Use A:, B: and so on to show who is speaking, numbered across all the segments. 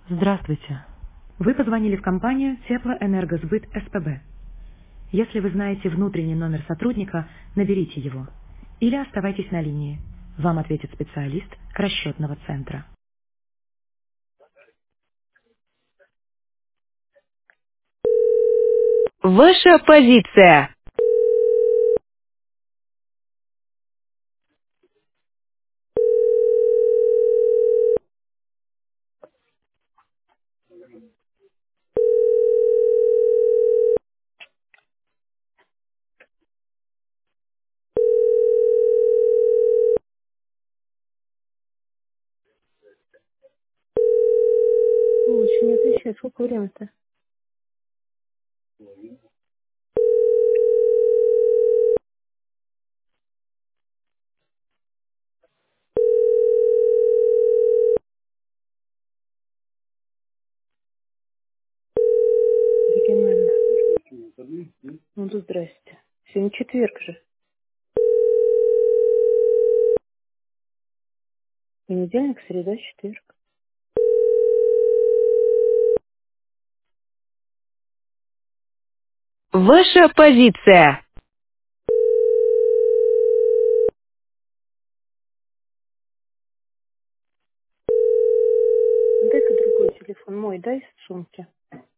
A: Здравствуйте. Вы позвонили в компанию Теплоэнергосбыт СПБ. Если вы знаете внутренний номер сотрудника, наберите его. Или оставайтесь на линии. Вам ответит специалист расчетного центра. Ваша позиция.
B: Лучше не отвечай, сколько времени-то? Оригинально. Ну да здрасте. Сегодня четверг же. Понедельник, среда, четверг.
A: Ваша позиция.
B: Дай-ка другой телефон. Мой дай из сумки.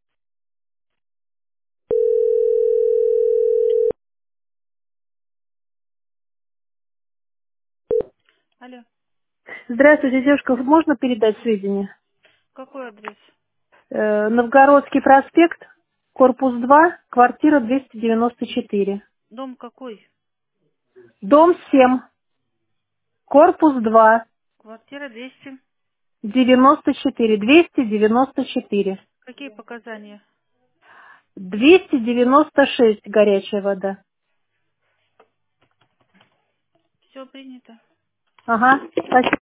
C: Алло,
B: Здравствуйте, девушка. Можно передать сведения?
C: какой адрес?
B: Новгородский проспект, корпус 2, квартира 294.
C: Дом какой?
B: Дом 7, корпус 2,
C: Квартира 200.
B: 94, 294.
C: Какие показания?
B: 296 горячая вода.
C: Все принято.
B: Ага, спасибо.